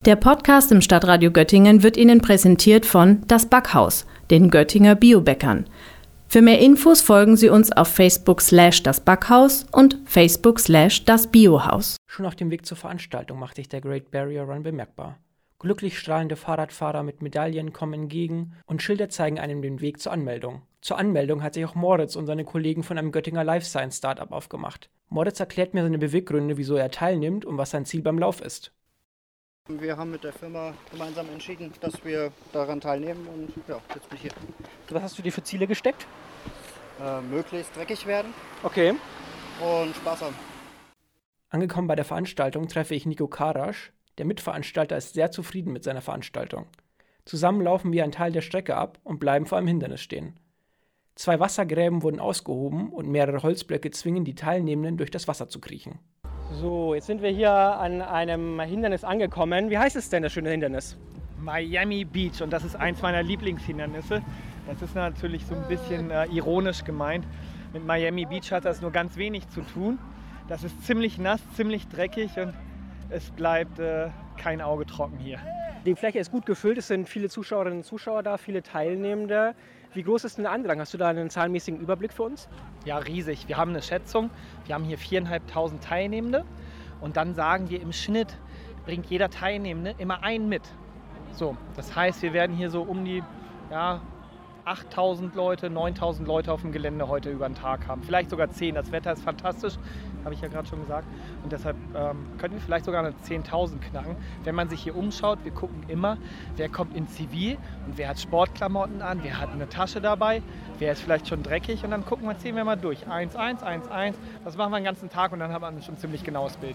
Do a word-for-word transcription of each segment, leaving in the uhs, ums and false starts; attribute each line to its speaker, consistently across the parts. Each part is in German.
Speaker 1: Der Podcast im Stadtradio Göttingen wird Ihnen präsentiert von Das Backhaus, den Göttinger Biobäckern. Für mehr Infos folgen Sie uns auf Facebook slash das Backhaus und Facebook slash das Biohaus.
Speaker 2: Schon auf dem Weg zur Veranstaltung macht sich der Great Barrier Run bemerkbar. Glücklich strahlende Fahrradfahrer mit Medaillen kommen entgegen und Schilder zeigen einem den Weg zur Anmeldung. Zur Anmeldung hat sich auch Moritz und seine Kollegen von einem Göttinger Life Science Startup aufgemacht. Moritz erklärt mir seine Beweggründe, wieso er teilnimmt und was sein Ziel beim Lauf ist.
Speaker 3: Wir haben mit der Firma gemeinsam entschieden, dass wir daran teilnehmen und ja, jetzt bin ich hier.
Speaker 2: Was hast du dir für Ziele gesteckt?
Speaker 3: Äh, möglichst dreckig werden
Speaker 2: Okay.
Speaker 3: und Spaß haben.
Speaker 2: Angekommen bei der Veranstaltung treffe ich Nico Karasch. Der Mitveranstalter ist sehr zufrieden mit seiner Veranstaltung. Zusammen laufen wir einen Teil der Strecke ab und bleiben vor einem Hindernis stehen. Zwei Wassergräben wurden ausgehoben und mehrere Holzblöcke zwingen die Teilnehmenden, durch das Wasser zu kriechen.
Speaker 4: So, jetzt sind wir hier an einem Hindernis angekommen. Wie heißt es denn, das schöne Hindernis?
Speaker 5: Miami Beach, und das ist eins meiner Lieblingshindernisse. Das ist natürlich so ein bisschen äh, ironisch gemeint. Mit Miami Beach hat das nur ganz wenig zu tun. Das ist ziemlich nass, ziemlich dreckig und es bleibt äh, kein Auge trocken hier.
Speaker 4: Die Fläche ist gut gefüllt, es sind viele Zuschauerinnen und Zuschauer da, viele Teilnehmende. Wie groß ist denn der Andrang? Hast du da einen zahlenmäßigen Überblick für uns?
Speaker 5: Ja, riesig. Wir haben eine Schätzung. Wir haben hier viertausendfünfhundert Teilnehmende und dann sagen wir, im Schnitt bringt jeder Teilnehmende immer einen mit. So, das heißt, wir werden hier so um die ja, achttausend Leute, neuntausend Leute auf dem Gelände heute über den Tag haben. Vielleicht sogar zehn. Das Wetter ist fantastisch, habe ich ja gerade schon gesagt. Und deshalb ähm, können wir vielleicht sogar eine zehntausend knacken. Wenn man sich hier umschaut, wir gucken immer, wer kommt in Zivil und wer hat Sportklamotten an, wer hat eine Tasche dabei, wer ist vielleicht schon dreckig. Und dann gucken wir, zählen wir mal durch. eins, eins, eins, eins. Das machen wir den ganzen Tag und dann haben wir schon ein ziemlich genaues Bild.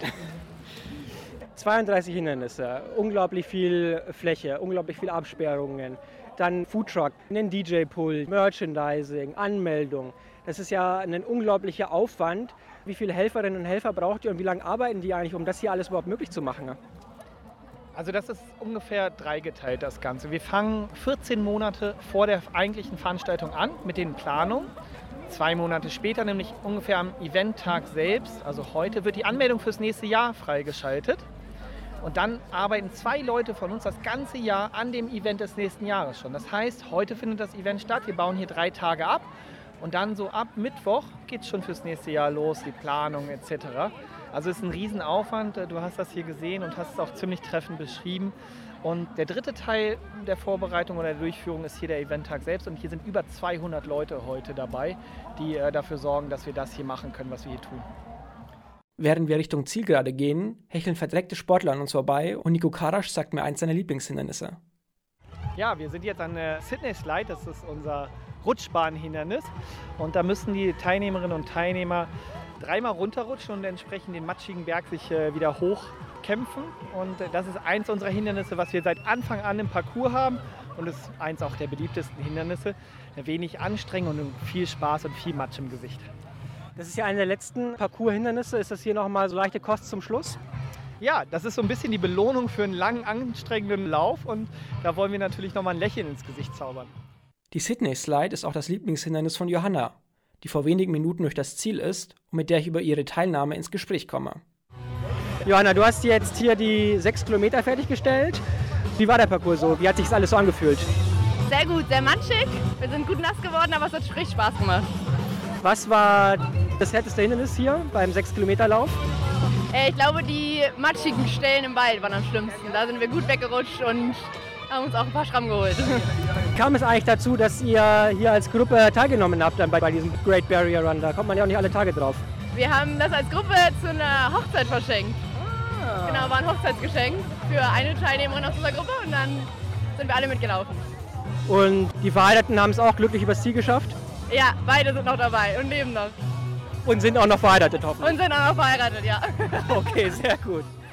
Speaker 4: zweiunddreißig Hindernisse, unglaublich viel Fläche, unglaublich viele Absperrungen. Dann Foodtruck, einen D J-Pult, Merchandising, Anmeldung. Das ist ja ein unglaublicher Aufwand. Wie viele Helferinnen und Helfer braucht ihr und wie lange arbeiten die eigentlich, um das hier alles überhaupt möglich zu machen?
Speaker 5: Also das ist ungefähr dreigeteilt, das Ganze. Wir fangen vierzehn Monate vor der eigentlichen Veranstaltung an mit den Planungen. Zwei Monate später, nämlich ungefähr am Eventtag selbst, also heute, wird die Anmeldung fürs nächste Jahr freigeschaltet. Und dann arbeiten zwei Leute von uns das ganze Jahr an dem Event des nächsten Jahres schon. Das heißt, heute findet das Event statt, wir bauen hier drei Tage ab und dann so ab Mittwoch geht es schon fürs nächste Jahr los, die Planung et cetera. Also es ist ein Riesenaufwand, du hast das hier gesehen und hast es auch ziemlich treffend beschrieben. Und der dritte Teil der Vorbereitung oder der Durchführung ist hier der Eventtag selbst und hier sind über zweihundert Leute heute dabei, die äh, dafür sorgen, dass wir das hier machen können, was wir hier tun.
Speaker 2: Während wir Richtung Zielgerade gehen, hecheln verdreckte Sportler an uns vorbei und Nico Karasch sagt mir eins seiner Lieblingshindernisse.
Speaker 5: Ja, wir sind jetzt an der Sydney Slide, das ist unser Rutschbahnhindernis. Und da müssen die Teilnehmerinnen und Teilnehmer dreimal runterrutschen und entsprechend den matschigen Berg sich äh, wieder hochkämpfen. Und äh, das ist eins unserer Hindernisse, was wir seit Anfang an im Parcours haben. Und ist eins auch der beliebtesten Hindernisse. Wenig Anstrengung und viel Spaß und viel Matsch im Gesicht.
Speaker 4: Das ist ja eine der letzten Parcours-Hindernisse. Ist das hier nochmal so leichte Kost zum Schluss?
Speaker 5: Ja, das ist so ein bisschen die Belohnung für einen langen, anstrengenden Lauf und da wollen wir natürlich nochmal ein Lächeln ins Gesicht zaubern.
Speaker 2: Die Sydney Slide ist auch das Lieblingshindernis von Johanna, die vor wenigen Minuten durch das Ziel ist und mit der ich über ihre Teilnahme ins Gespräch komme.
Speaker 4: Johanna, du hast jetzt hier die sechs Kilometer fertiggestellt. Wie war der Parcours so? Wie hat sich das alles so angefühlt?
Speaker 6: Sehr gut, sehr matschig. Wir sind gut nass geworden, aber es hat richtig Spaß gemacht.
Speaker 4: Was war das härteste Hindernis hier beim sechs Kilometer Lauf?
Speaker 6: Äh, ich glaube, die matschigen Stellen im Wald waren am schlimmsten. Da sind wir gut weggerutscht und haben uns auch ein paar Schramm geholt.
Speaker 4: Kam es eigentlich dazu, dass ihr hier als Gruppe teilgenommen habt dann bei, bei diesem Great Barrier Run? Da kommt man ja auch nicht alle Tage drauf.
Speaker 6: Wir haben das als Gruppe zu einer Hochzeit verschenkt. Ah. Genau, war ein Hochzeitsgeschenk für eine Teilnehmerin aus unserer Gruppe und dann sind wir alle mitgelaufen.
Speaker 4: Und die Verheirateten haben es auch glücklich übers Ziel geschafft?
Speaker 6: Ja, beide sind noch dabei und leben noch.
Speaker 4: Und sind auch noch verheiratet, hoffentlich.
Speaker 6: Und sind auch noch verheiratet, ja.
Speaker 4: Okay, sehr gut.